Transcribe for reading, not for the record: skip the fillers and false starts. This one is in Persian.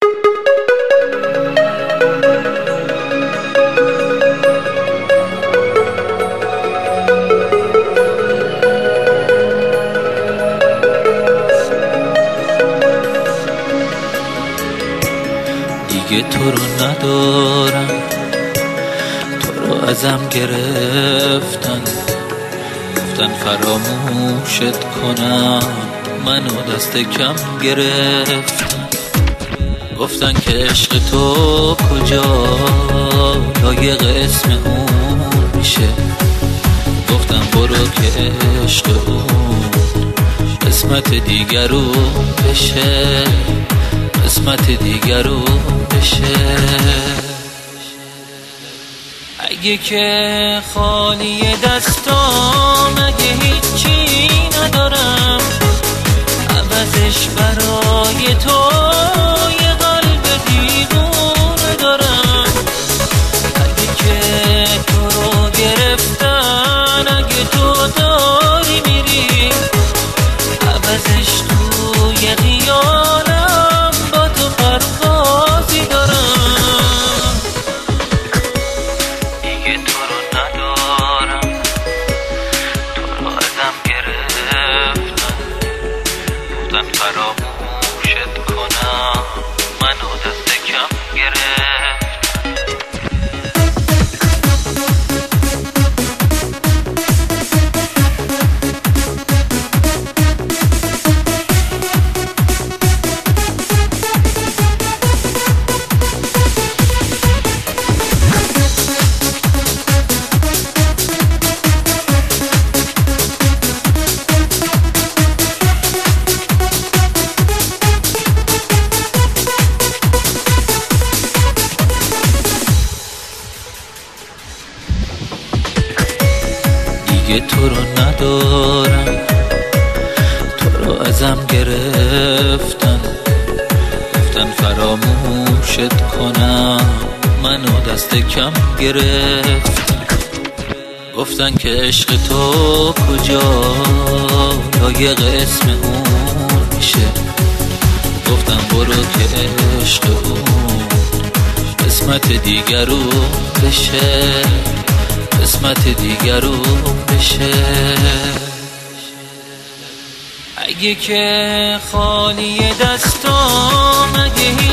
دیگه تو رو ندارم، تو رو ازم گرفتن، گفتن فراموشت کنم، منو دست کم گرفتن. گفتن که عشق تو کجا لایق اسم اون میشه، گفتم برو که عشق اون قسمت دیگرون بشه، قسمت دیگرون بشه. اگه که خالی دستام، اگه هیچی ندارم، عوضش برای تو یه قلب دیوونه دارم. اگه که تو رو گرفتن، اگه تو داری میری، عوضش توی خیالم با تو پروازی دارم. دیگه تو رو ندارم، تو رو ازم گرفتن، گفتن فراموشت کنم، منو دست کم گرفتن. دیگه تو رو ندارم، تو رو ازم گرفتن، گفتن فراموشت کنم، منو دست کم گرفتن. گفتن که عشق تو کجا لایق اسم اون میشه، گفتم برو که عشق اون قسمت دیگرون بشه، قسمت دیگرون بشه. اگه که خالی دستام، اگه